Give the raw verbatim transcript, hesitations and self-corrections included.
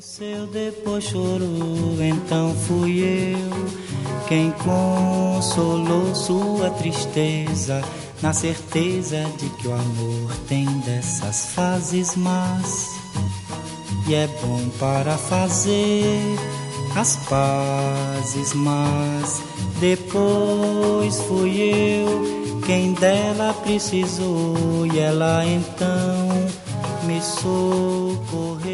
Conheceu, depois chorou, então fui eu quem consolou sua tristeza, na certeza de que o amor tem dessas fases más, e é bom para fazer as pazes, mas depois fui eu quem dela precisou, e ela então me socorreu.